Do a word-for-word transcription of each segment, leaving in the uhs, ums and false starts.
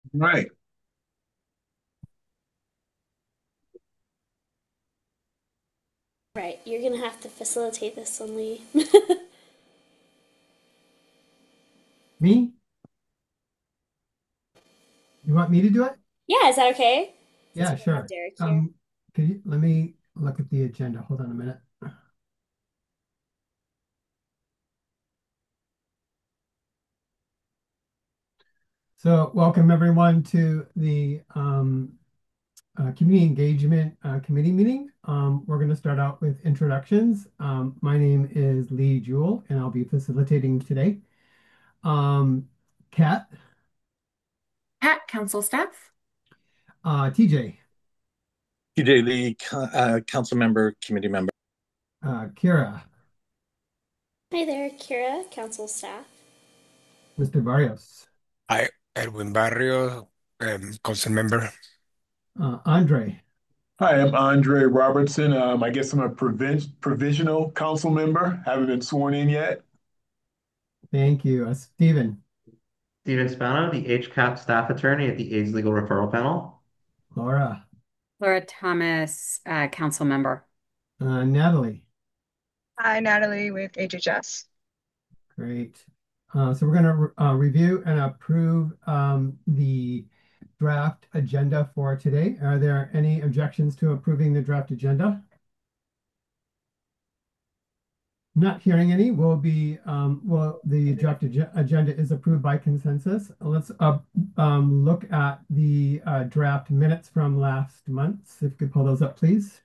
Right. Right, you're gonna have to facilitate this one, Lee. Me? You want me to do it? Yeah, is that okay? Since Yeah, we don't have sure. Derek here. Um, can you let me look at the agenda. Hold on a minute. So, welcome everyone to the um, uh, Community Engagement uh, Committee meeting. Um, we're going to start out with introductions. Um, my name is Lee Jewell, and I'll be facilitating today. Um, Kat, At council staff. uh, T J, T J Lee, co- uh, council member, committee member. uh, Kira, Hi there, Kira, council staff. Mister Barrios, Hi, Edwin Barrio, um, council member. uh, Andre. Hi, I'm Andre Robertson. Um, I guess I'm a provin- provisional council member. Haven't been sworn in yet. Thank you. Uh, Stephen, Steven Spano, the H CAP staff attorney at the AIDS Legal Referral Panel. Laura, Laura Thomas, uh, council member. uh, Natalie. Hi, Natalie with H H S. Great. Uh, so we're going to uh, review and approve um, the draft agenda for today. Are there any objections to approving the draft agenda? Not hearing any, will be, um, well, the draft ag agenda is approved by consensus. Let's uh, um, look at the uh, draft minutes from last month. If you could pull those up, please.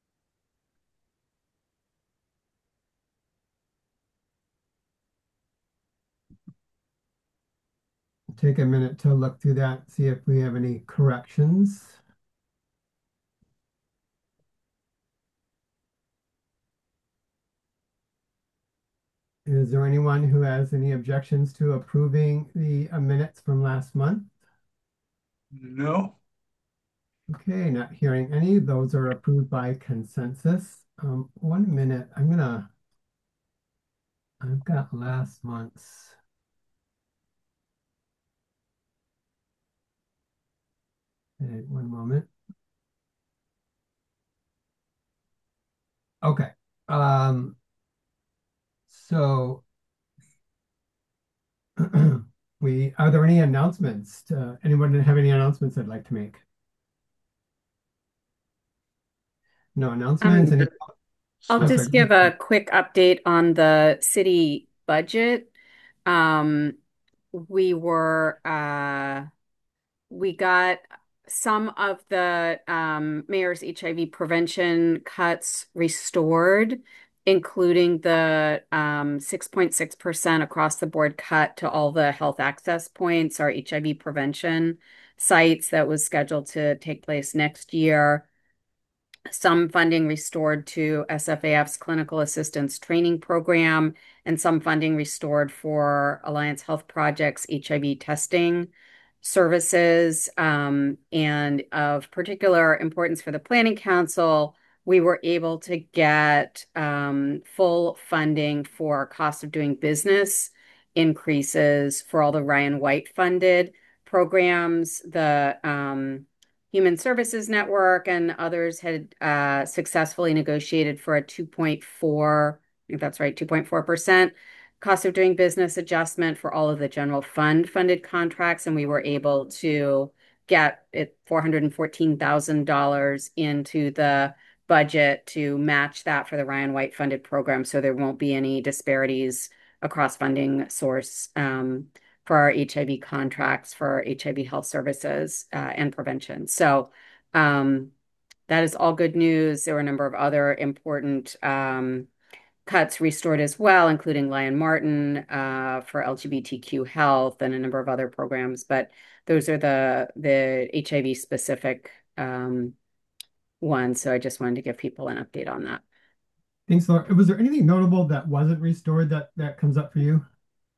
Take a minute to look through that, see if we have any corrections. Is there anyone who has any objections to approving the uh, minutes from last month? No. Okay, not hearing any. Those are approved by consensus. Um, one minute, I'm gonna, I've got last month's. Okay, one moment. Okay. Um, so we, are there any announcements? To, anyone have any announcements I'd like to make? No announcements? Um, Any? I'll I'm sorry. just give a quick update on the city budget. Um, we were, uh, we got some of the um, mayor's H I V prevention cuts restored, including the um, six point six percent across the board cut to all the health access points, our H I V prevention sites that was scheduled to take place next year. Some funding restored to S F A F's clinical assistance training program, and some funding restored for Alliance Health Project's H I V testing services. Um, and of particular importance for the Planning Council, we were able to get um, full funding for cost of doing business increases for all the Ryan White funded programs. The um, Human Services Network and others had uh, successfully negotiated for a two point four, I think that's right, two point four percent cost of doing business adjustment for all of the general fund funded contracts. And we were able to get it four hundred fourteen thousand dollars into the budget to match that for the Ryan White funded program. So there won't be any disparities across funding source. Um, for our H I V contracts for H I V health services uh, and prevention. So um, that is all good news. There were a number of other important um, cuts restored as well, including Lion Martin uh, for L G B T Q health and a number of other programs. But those are the the H I V specific um, ones. So I just wanted to give people an update on that. Thanks, Laura. Was there anything notable that wasn't restored that that comes up for you?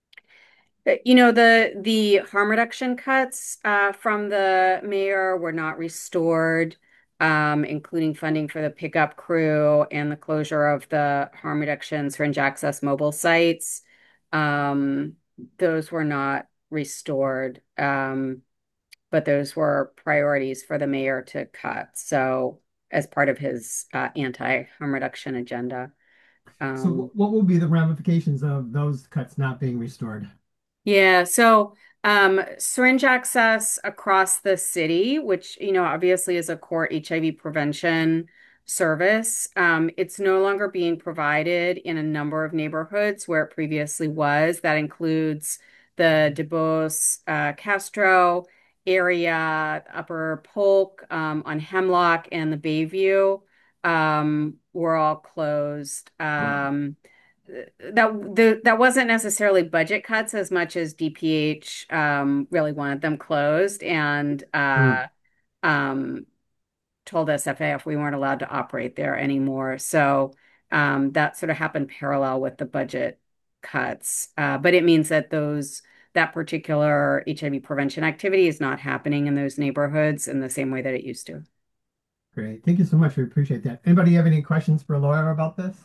Uh, You know, the the harm reduction cuts uh, from the mayor were not restored, um, including funding for the pickup crew and the closure of the harm reductions fringe access mobile sites. Um, those were not restored. Um, but those were priorities for the mayor to cut. So as part of his uh, anti-harm reduction agenda. So Um, wh- what will be the ramifications of those cuts not being restored? Yeah, so um, syringe access across the city, which, you know, obviously is a core H I V prevention service, um, it's no longer being provided in a number of neighborhoods where it previously was. That includes the DuBose, uh, Castro area, Upper Polk, um, on Hemlock, and the Bayview, um, were all closed. Um, that the that wasn't necessarily budget cuts as much as D P H um, really wanted them closed and Hmm. uh, um, told S F A F we weren't allowed to operate there anymore. So um, that sort of happened parallel with the budget cuts. Uh, but it means that those that particular H I V prevention activity is not happening in those neighborhoods in the same way that it used to. Great. Thank you so much. We appreciate that. Anybody have any questions for Laura about this?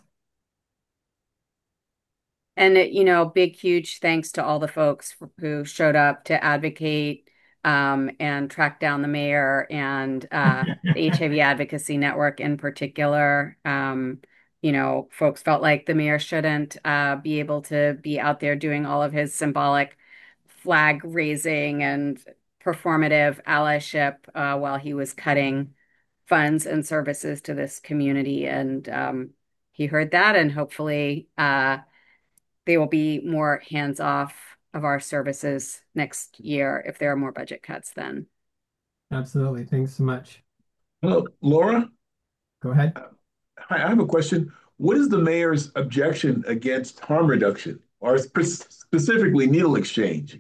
And, you know, big, huge thanks to all the folks who showed up to advocate um, and track down the mayor and uh, the H I V Advocacy Network in particular. Um, you know, folks felt like the mayor shouldn't uh, be able to be out there doing all of his symbolic flag raising and performative allyship uh, while he was cutting funds and services to this community. And um, he heard that, and hopefully, uh, they will be more hands-off of our services next year if there are more budget cuts then. Absolutely. Thanks so much. Hello, Laura. Go ahead. Hi, I have a question. What is the mayor's objection against harm reduction or spe- specifically needle exchange?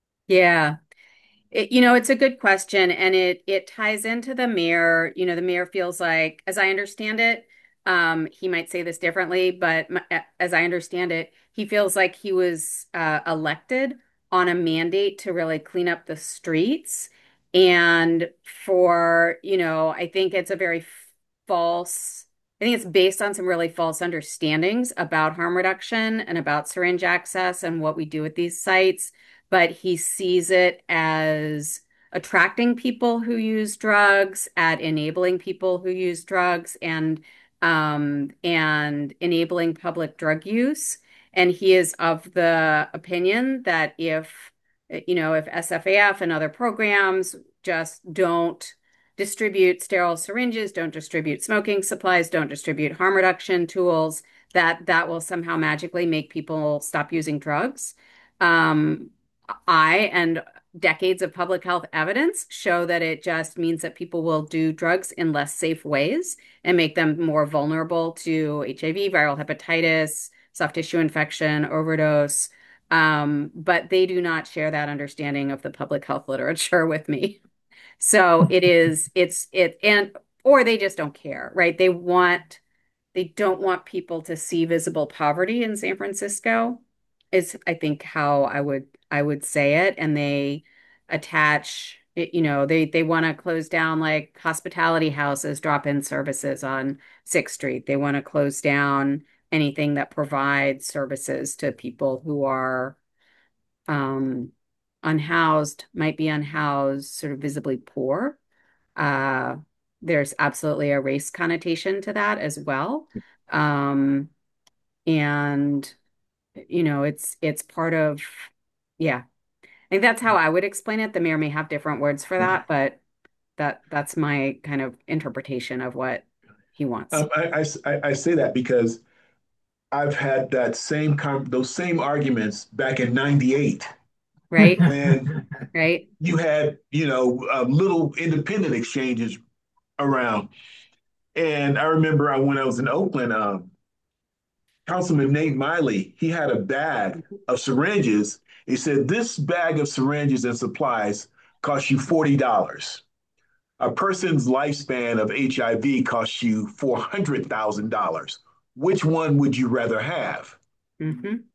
Yeah. It, you know, it's a good question, and it it ties into the mayor. You know, the mayor feels like, as I understand it, um, he might say this differently, but m as I understand it, he feels like he was uh, elected on a mandate to really clean up the streets. And for, you know, I think it's a very false, I think it's based on some really false understandings about harm reduction and about syringe access and what we do at these sites, but he sees it as attracting people who use drugs, at enabling people who use drugs, and um, and enabling public drug use. And he is of the opinion that if, you know, if S F A F and other programs just don't distribute sterile syringes, don't distribute smoking supplies, don't distribute harm reduction tools, that that will somehow magically make people stop using drugs. Um, I and decades of public health evidence show that it just means that people will do drugs in less safe ways and make them more vulnerable to H I V, viral hepatitis, soft tissue infection, overdose. Um, but they do not share that understanding of the public health literature with me. So it is, it's, it, and, or they just don't care, right? They want, they don't want people to see visible poverty in San Francisco, is I think how I would I would say it. And they attach it, you know, they they want to close down like hospitality houses, drop-in services on Sixth Street. They want to close down anything that provides services to people who are um unhoused, might be unhoused, sort of visibly poor. Uh, there's absolutely a race connotation to that as well. Um, and you know, it's it's part of, yeah. I think that's how I would explain it. The mayor may have different words for that, but that that's my kind of interpretation of what he wants, Um, I, I, I say that because I've had that same com those same arguments back in ninety-eight right? when Right? you had, you know, uh, little independent exchanges around. And I remember I, when I was in Oakland, um, Councilman Nate Miley, he had a bag of syringes. He said, this bag of syringes and supplies costs you forty dollars. A person's lifespan of H I V costs you four hundred thousand dollars. Which one would you rather have? Hmm.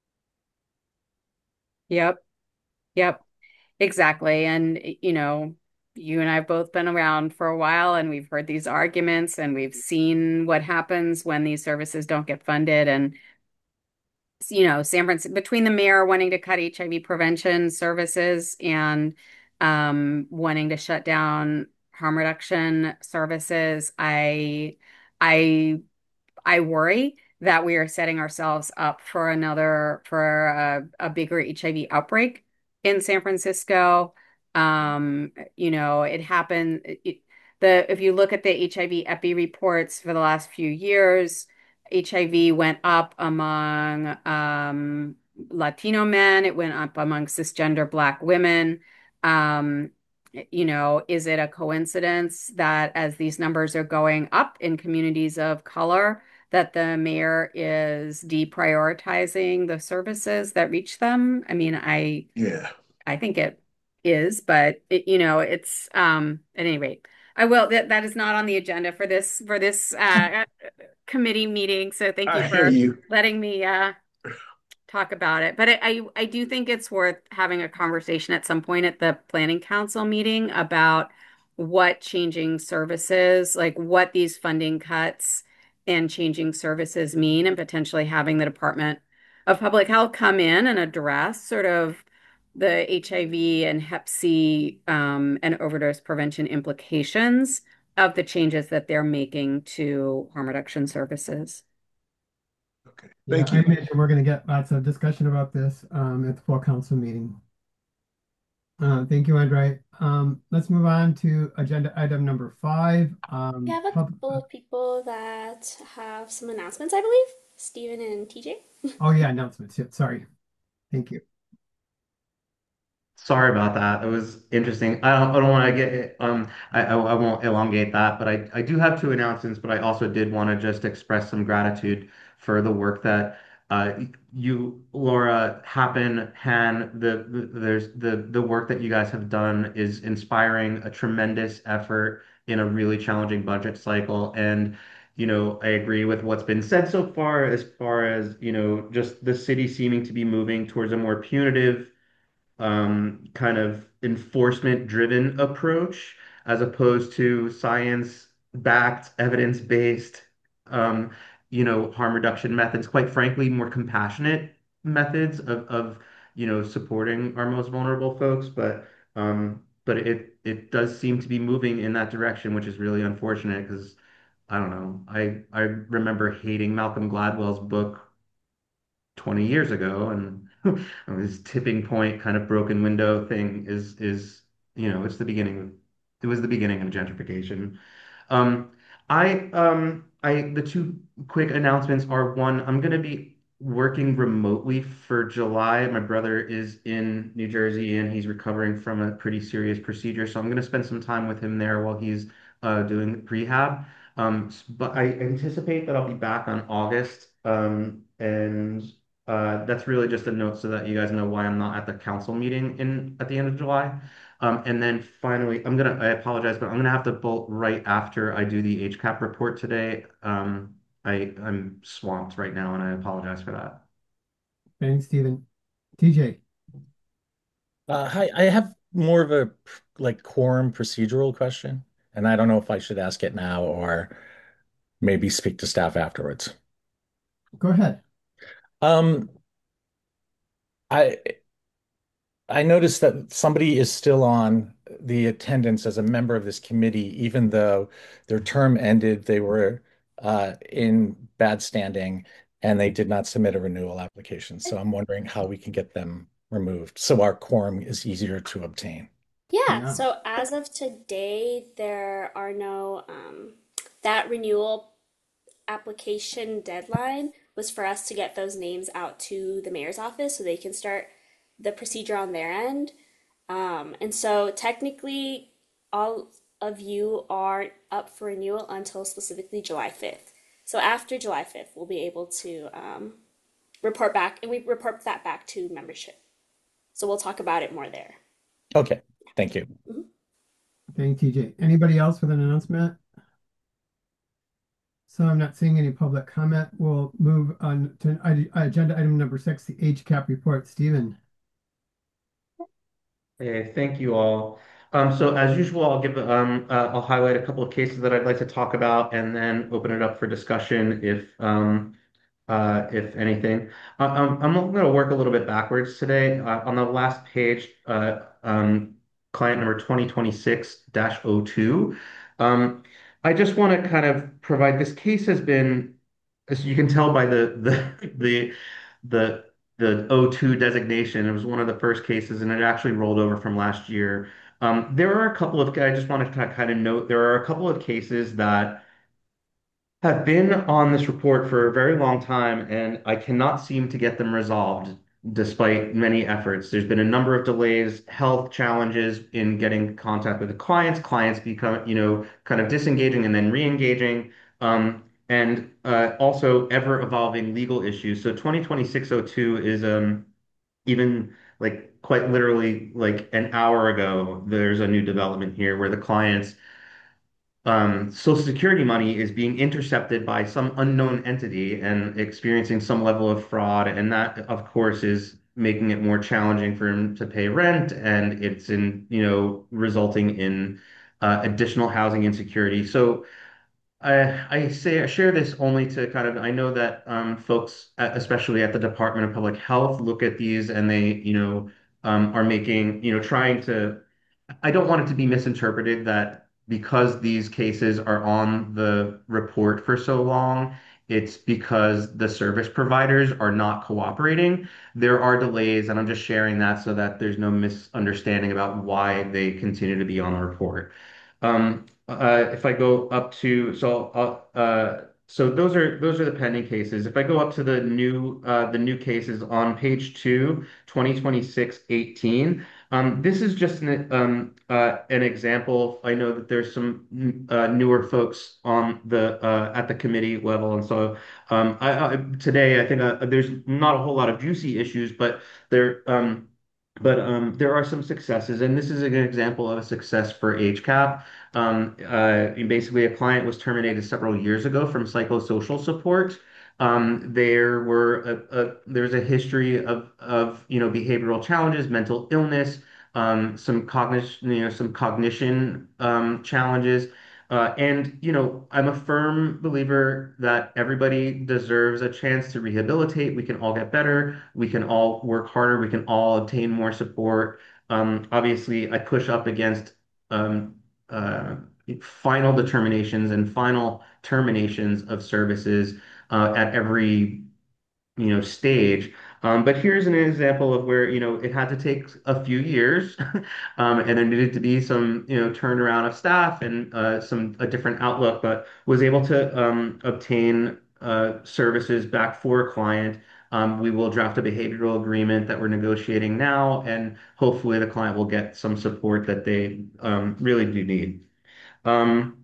Yep. Yep. Exactly. And, you know, you and I have both been around for a while and we've heard these arguments and we've seen what happens when these services don't get funded. And you know, San Francisco, between the mayor wanting to cut H I V prevention services and um, wanting to shut down harm reduction services. I, I I worry that we are setting ourselves up for another for a, a bigger H I V outbreak in San Francisco. Um, you know, it happened. It, the if you look at the H I V epi reports for the last few years, H I V went up among um, Latino men. It went up among cisgender Black women. Um, you know, is it a coincidence that as these numbers are going up in communities of color, that the mayor is deprioritizing the services that reach them? I mean, I Yeah. I think it is, but it, you know, it's um at any rate, I will that that is not on the agenda for this for this uh committee meeting. So thank you I hear for you. letting me uh talk about it. But I, I I do think it's worth having a conversation at some point at the planning council meeting about what changing services, like what these funding cuts and changing services mean, and potentially having the Department of Public Health come in and address sort of the H I V and Hep C um, and overdose prevention implications of the changes that they're making to harm reduction services. Okay. Yeah, Thank I you. imagine we're going to get lots of discussion about this um, at the full council meeting. Uh, thank you, Andre. Um, let's move on to agenda item number five. We Um, have a pub couple of people that have some announcements, I believe. Steven and T J. oh yeah, announcements. Yeah, sorry. Thank you. Sorry about that. It was interesting. I don't, I don't want to get um I, I I won't elongate that, but I I do have two announcements, but I also did want to just express some gratitude for the work that uh you, Laura, Happen, Han, the, the there's the the work that you guys have done is inspiring a tremendous effort in a really challenging budget cycle. And you know, I agree with what's been said so far as far as, you know, just the city seeming to be moving towards a more punitive um, kind of enforcement driven approach as opposed to science backed, evidence based, um, you know, harm reduction methods, quite frankly, more compassionate methods of, of, you know, supporting our most vulnerable folks. But, um, but it, it does seem to be moving in that direction, which is really unfortunate because I don't know. I, I remember hating Malcolm Gladwell's book twenty years ago, and this tipping point kind of broken window thing is is you know it's the beginning of it was the beginning of gentrification. um I um I the two quick announcements are: one, I'm going to be working remotely for July. My brother is in New Jersey and he's recovering from a pretty serious procedure, so I'm going to spend some time with him there while he's uh, doing prehab. Um, s- but I anticipate that I'll be back on August. Um, and uh, that's really just a note so that you guys know why I'm not at the council meeting in at the end of July. Um, and then finally, I'm gonna, I apologize, but I'm gonna have to bolt right after I do the H CAP report today. Um, I, I'm swamped right now and I apologize for that. Thanks, Stephen. T J. Uh, hi, I have more of a like quorum procedural question, and I don't know if I should ask it now or maybe speak to staff afterwards. Go ahead. Um, I I noticed that somebody is still on the attendance as a member of this committee, even though their term ended, they were uh, in bad standing, and they did not submit a renewal application. So I'm wondering how we can get them removed so our quorum is easier to obtain. Yeah, Yeah. so as of today, there are no, um, that renewal application deadline was for us to get those names out to the mayor's office so they can start the procedure on their end. Um, and so technically, all of you aren't up for renewal until specifically July fifth. So after July fifth, we'll be able to um, report back, and we report that back to membership. So we'll talk about it more there. Okay, thank you. Mhm. Thank T J. Anybody else with an announcement? So I'm not seeing any public comment. We'll move on to ag- agenda item number six, the H CAP report. Stephen. Okay, thank you all. Um, so as usual, I'll give um, uh, I'll highlight a couple of cases that I'd like to talk about and then open it up for discussion if um, uh, if anything. Uh, um, I'm going to work a little bit backwards today. Uh, on the last page, uh, um, client number twenty twenty-six dash oh two. Um, I just want to kind of provide this case has been, as you can tell by the the the the the O two designation, it was one of the first cases, and it actually rolled over from last year. Um, there are a couple of, I just wanted to kind of note, there are a couple of cases that have been on this report for a very long time, and I cannot seem to get them resolved despite many efforts. There's been a number of delays, health challenges in getting contact with the clients, clients become, you know, kind of disengaging and then re-engaging, um, and uh, also ever evolving legal issues. So twenty twenty-six oh two is um, even like quite literally like an hour ago, there's a new development here where the clients um, Social Security money is being intercepted by some unknown entity and experiencing some level of fraud. And that, of course, is making it more challenging for him to pay rent. And it's in, you know, resulting in uh, additional housing insecurity. So I, I say I share this only to kind of, I know that um, folks, uh, especially at the Department of Public Health, look at these and they, you know, um, are making, you know, trying to I don't want it to be misinterpreted that because these cases are on the report for so long, it's because the service providers are not cooperating. There are delays, and I'm just sharing that so that there's no misunderstanding about why they continue to be on the report. Um, uh, if I go up to, so uh, uh, so those are those are the pending cases. If I go up to the new uh, the new cases on page two, twenty twenty-six eighteen. Um, this is just an, um, uh, an example. I know that there's some uh, newer folks on the uh, at the committee level, and so um, I, I, today I think uh, there's not a whole lot of juicy issues, but there um, but um, there are some successes, and this is an example of a success for H CAP. Um, uh, basically, a client was terminated several years ago from psychosocial support. Um, there were a, a, there's a history of of you know behavioral challenges, mental illness, um, some cognition, you know, some cognition um, challenges, uh, and you know I'm a firm believer that everybody deserves a chance to rehabilitate. We can all get better. We can all work harder. We can all obtain more support. Um, obviously, I push up against um, uh, final determinations and final terminations of services uh, at every you know stage. Um, but here's an example of where you know it had to take a few years, um, and there needed to be some you know turnaround of staff and uh, some a different outlook, but was able to um, obtain uh, services back for a client. Um, we will draft a behavioral agreement that we're negotiating now, and hopefully the client will get some support that they um, really do need. Um,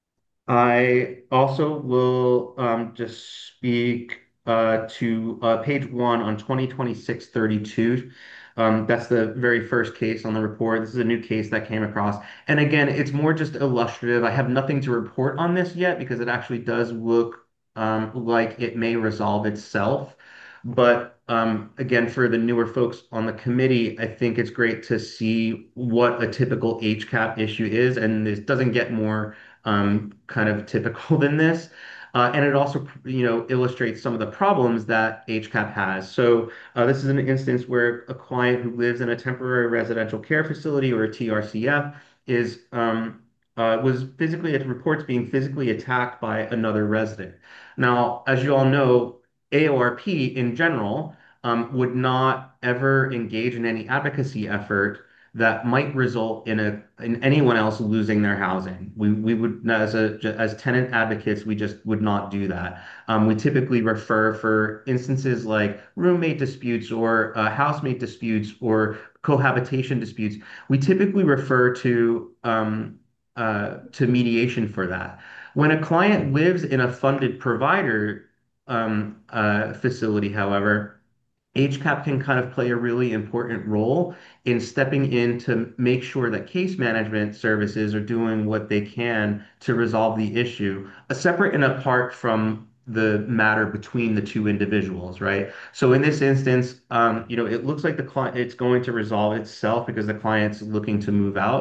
I also will um, just speak uh, to uh, page one on twenty twenty-six thirty-two. Um, that's the very first case on the report. This is a new case that came across. And again, it's more just illustrative. I have nothing to report on this yet because it actually does look um, like it may resolve itself. But um, again, for the newer folks on the committee, I think it's great to see what a typical H CAP issue is. And this doesn't get more um, kind of typical than this. Uh, and it also, you know, illustrates some of the problems that H CAP has. So uh, this is an instance where a client who lives in a temporary residential care facility or a T R C F is um, uh, was physically, it reports being physically attacked by another resident. Now, as you all know, A O R P in general um, would not ever engage in any advocacy effort that might result in a in anyone else losing their housing. We we would as a as tenant advocates, we just would not do that. Um, we typically refer for instances like roommate disputes or uh, housemate disputes or cohabitation disputes. We typically refer to um, uh, to mediation for that. When a client lives in a funded provider um, uh, facility, however, H CAP can kind of play a really important role in stepping in to make sure that case management services are doing what they can to resolve the issue, uh, separate and apart from the matter between the two individuals, right? So in this instance, um, you know, it looks like the client it's going to resolve itself because the client's looking to move out.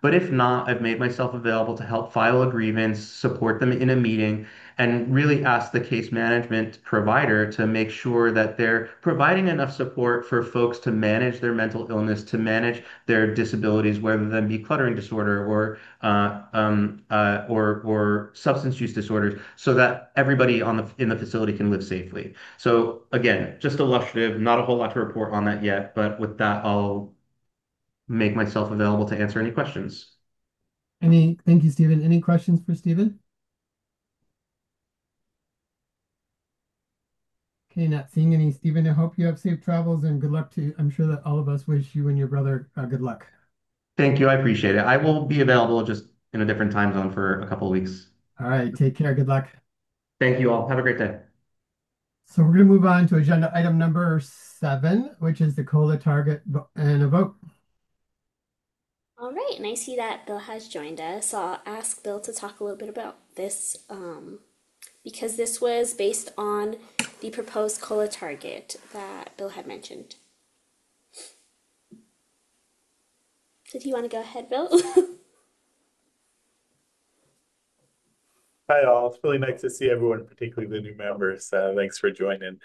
But if not, I've made myself available to help file a grievance, support them in a meeting, and really ask the case management provider to make sure that they're providing enough support for folks to manage their mental illness, to manage their disabilities, whether that be cluttering disorder or uh, um, uh, or or substance use disorders, so that everybody on the in the facility can live safely. So again, just illustrative, not a whole lot to report on that yet, but with that, I'll make myself available to answer any questions. Any, thank you, Stephen. Any questions for Stephen? Okay, not seeing any. Stephen, I hope you have safe travels and good luck to, I'm sure that all of us wish you and your brother uh, good luck. Thank you. I appreciate it. I will be available just in a different time zone for a couple of weeks. All right, take care. Good luck. Thank you all. Have a great day. So we're going to move on to agenda item number seven, which is the COLA target vo- and a vote. All right, and I see that Bill has joined us. So I'll ask Bill to talk a little bit about this um, because this was based on the proposed COLA target that Bill had mentioned. Did you want to go ahead, Bill? Hi, all. It's really nice to see everyone, particularly the new members. Uh, thanks for joining.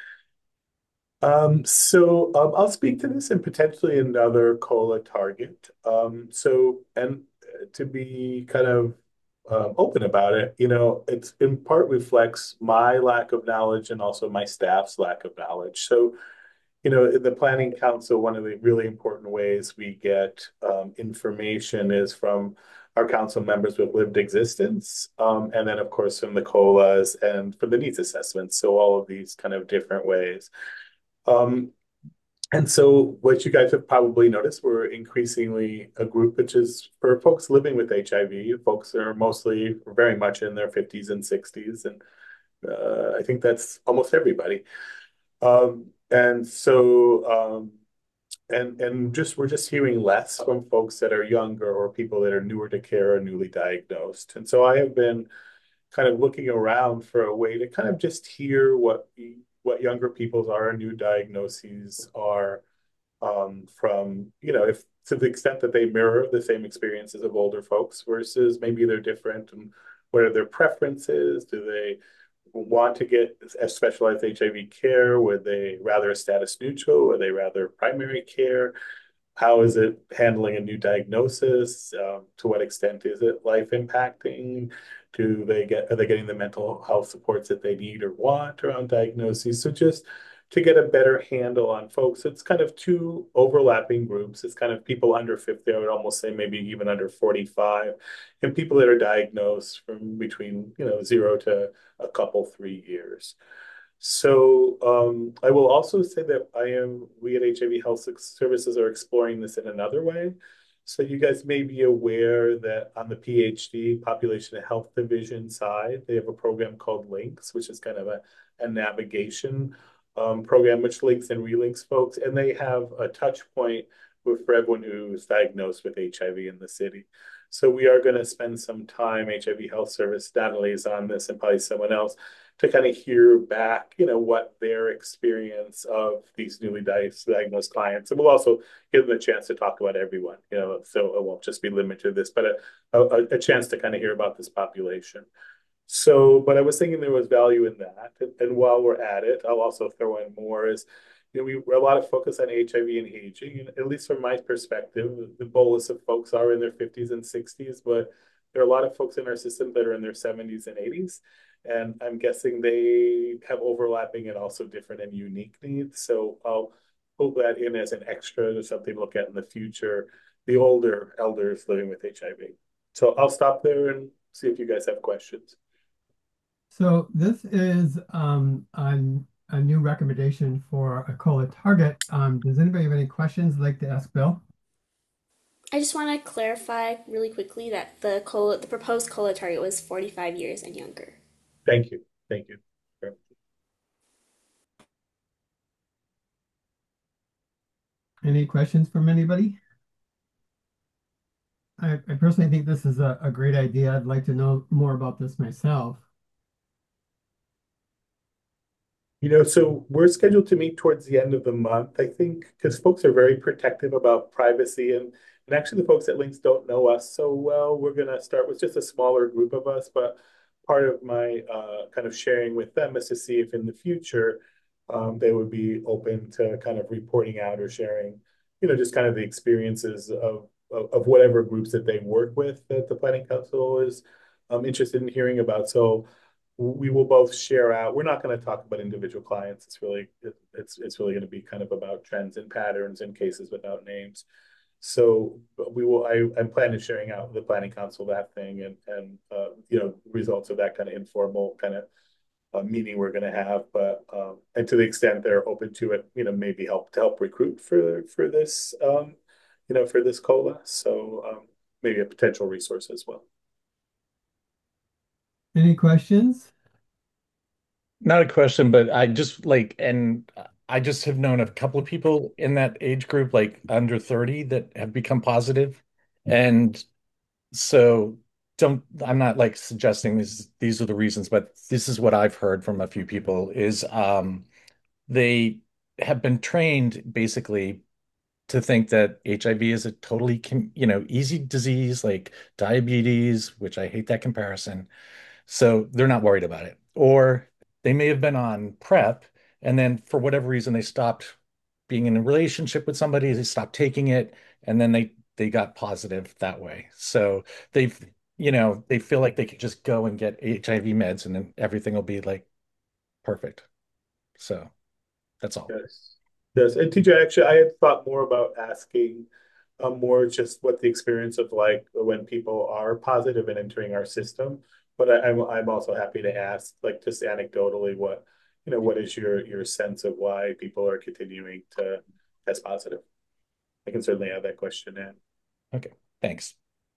Um, so um, I'll speak to this and potentially another COLA target. Um, so, and uh, to be kind of um, open about it, you know, it's in part reflects my lack of knowledge and also my staff's lack of knowledge. So, you know, in the Planning Council, one of the really important ways we get um, information is from our council members with lived existence, um, and then, of course, from the COLAs and from the needs assessments. So all of these kind of different ways. Um, and so what you guys have probably noticed, we're increasingly a group which is for folks living with H I V. Folks are mostly very much in their fifties and sixties, and uh, I think that's almost everybody. Um, and so, um, and and just we're just hearing less from folks that are younger or people that are newer to care or newly diagnosed. And so I have been kind of looking around for a way to kind of just hear what what younger people's are new diagnoses are um, from, you know, if to the extent that they mirror the same experiences of older folks versus maybe they're different and what are their preferences? Do they want to get a specialized H I V care? Would they rather a status neutral? Would they rather primary care? How is it handling a new diagnosis? Um, to what extent is it life impacting? Do they get, are they getting the mental health supports that they need or want around diagnoses? So just to get a better handle on folks, it's kind of two overlapping groups. It's kind of people under fifty, I would almost say maybe even under forty-five, and people that are diagnosed from between, you know, zero to a couple, three years. So um, I will also say that I am, we at H I V Health Services are exploring this in another way. So you guys may be aware that on the PhD, Population Health Division side, they have a program called LINKS, which is kind of a, a navigation um, program which links and relinks folks. And they have a touch point with, for everyone who's diagnosed with H I V in the city. So we are going to spend some time, H I V Health Service, Natalie is on this and probably someone else, to kind of hear back, you know, what their experience of these newly diagnosed clients. And we'll also give them a chance to talk about everyone, you know, so it won't just be limited to this, but a, a, a chance to kind of hear about this population. So, but I was thinking there was value in that. And, and while we're at it, I'll also throw in more is, you know, we a lot of focus on H I V and aging. And at least from my perspective, the bolus of folks are in their fifties and sixties, but there are a lot of folks in our system that are in their seventies and eighties. And I'm guessing they have overlapping and also different and unique needs. So I'll put that in as an extra or something to look at in the future, the older elders living with H I V. So I'll stop there and see if you guys have questions. So this is um, a, a new recommendation for a COLA target. Um, does anybody have any questions they'd like to ask Bill? I just want to clarify really quickly that the COLA, the proposed COLA target was forty-five years and younger. Thank you. Thank you. Sure. Any questions from anybody? I, I personally think this is a, a great idea. I'd like to know more about this myself. You know, so we're scheduled to meet towards the end of the month, I think, because folks are very protective about privacy and And actually, the folks at Lynx don't know us so well. We're going to start with just a smaller group of us, but part of my uh, kind of sharing with them is to see if in the future um, they would be open to kind of reporting out or sharing, you know, just kind of the experiences of, of, of whatever groups that they work with that the Planning Council is um, interested in hearing about. So we will both share out. We're not going to talk about individual clients. It's really it, it's it's really going to be kind of about trends and patterns and cases without names. So we will. I, I'm planning sharing out with the Planning Council that thing and and uh, you know results of that kind of informal kind of uh, meeting we're going to have. But um, and to the extent they're open to it, you know, maybe help to help recruit for for this um, you know for this COLA. So um, maybe a potential resource as well. Any questions? Not a question, but I just like, and I just have known a couple of people in that age group, like under thirty, that have become positive. And so don't, I'm not like suggesting this, these are the reasons, but this is what I've heard from a few people is um, they have been trained basically to think that H I V is a totally, you know, easy disease like diabetes, which I hate that comparison. So they're not worried about it. Or they may have been on PrEP and then for whatever reason they stopped being in a relationship with somebody, they stopped taking it, and then they they got positive that way. So they've, you know, they feel like they could just go and get H I V meds and then everything will be like perfect. So that's all. Yes. Yes. And T J, actually, I had thought more about asking uh, more just what the experience of like when people are positive and entering our system. But I, I'm I'm also happy to ask, like just anecdotally, what you know, what is your your sense of why people are continuing to test positive? I can certainly add that question in. Okay, thanks.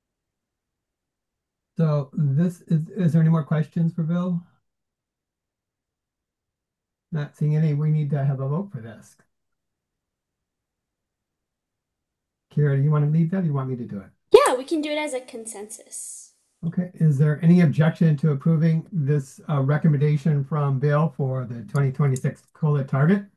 So this is, is there any more questions for Bill? Not seeing any, we need to have a vote for this. Kira, do you want to lead that or do you want me to do it? Yeah, we can do it as a consensus. Okay, is there any objection to approving this uh, recommendation from Bill for the twenty twenty-six COLA target?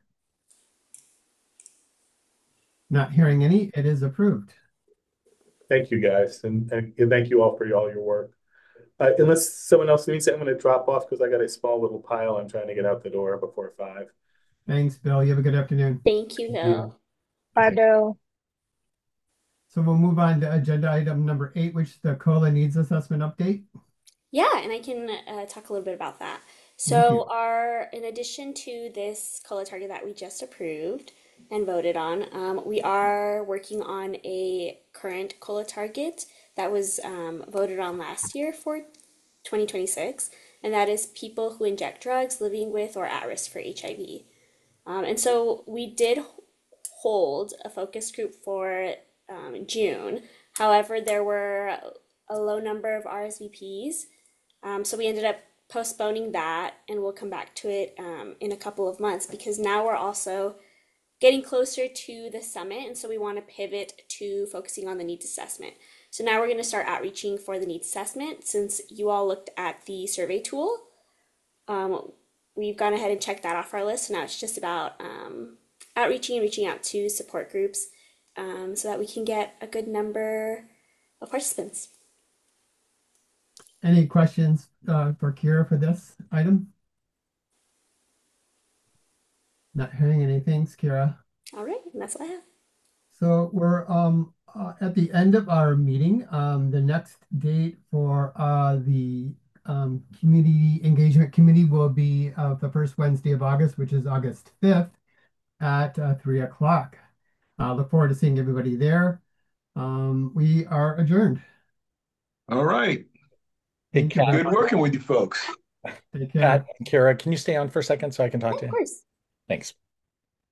Not hearing any, it is approved. Thank you guys, and, and thank you all for all your work. Uh, unless someone else needs it, I'm going to drop off because I got a small little pile I'm trying to get out the door before five. Thanks, Bill. You have a good afternoon. Thank you, Bill. Bye, Bill. So we'll move on to agenda item number eight, which is the COLA needs assessment update. Yeah, and I can uh, talk a little bit about that. Thank you. So, our in addition to this COLA target that we just approved and voted on, um, we are working on a current COLA target that was um, voted on last year for twenty twenty-six, and that is people who inject drugs living with or at risk for H I V. Um, and so we did hold a focus group for um, June. However, there were a low number of R S V Ps, um, so we ended up postponing that, and we'll come back to it um, in a couple of months because now we're also getting closer to the summit, and so we want to pivot to focusing on the needs assessment. So now we're going to start outreaching for the needs assessment since you all looked at the survey tool. Um, we've gone ahead and checked that off our list, so now it's just about um, outreaching and reaching out to support groups um, so that we can get a good number of participants. Any questions uh, for Kira for this item? Not hearing anything, Kira. All right, and that's what I have. So we're um, uh, at the end of our meeting. Um, the next date for uh, the um, Community Engagement Committee will be uh, the first Wednesday of August, which is August fifth at uh, three o'clock. I uh, look forward to seeing everybody there. Um, we are adjourned. All right. Hey, Thank you Kat, very Good much. working with you folks. Take care. Kat and Kara, can you stay on for a second so I can talk Yeah, to of you? course. Thanks.